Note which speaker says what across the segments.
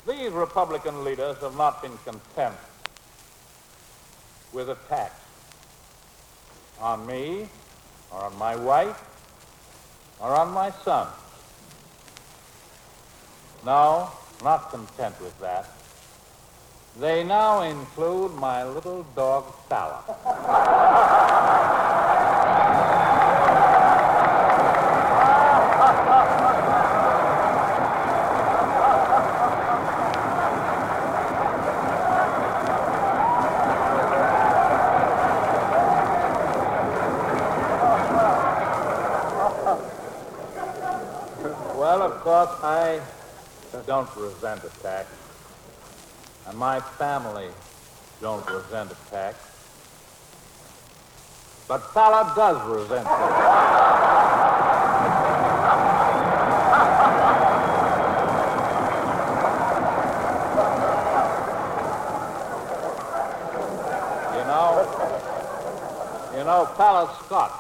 Speaker 1: These Republican leaders have not been content with attacks on me, or on my wife, or on my son. No, not content with that. They now include my little dog, Fala. Well, of course, I don't resent attacks, and my family don't resent attacks, but Fala does resent them. You know, Fala's Scotch.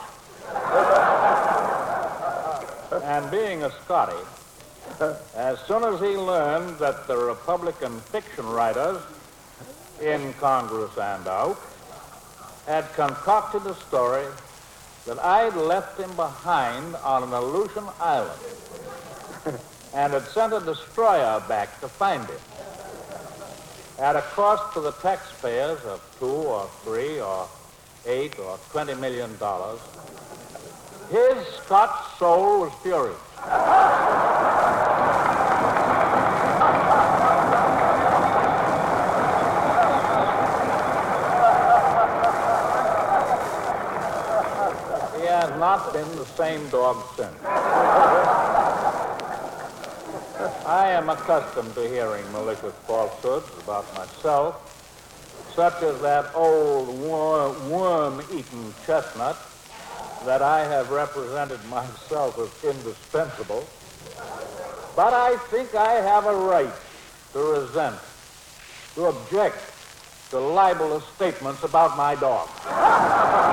Speaker 1: And being a Scotty, as soon as he learned that the Republican fiction writers in Congress and out had concocted a story that I'd left him behind on an Aleutian island and had sent a destroyer back to find him at a cost to the taxpayers of $2 or $3 or $8 or $20 million, his Scotch soul was furious. He has not been the same dog since. I am accustomed to hearing malicious falsehoods about myself, such as that old worm-eaten chestnut that I have represented myself as indispensable. But I think I have a right to resent, to object to libelous statements about my dog.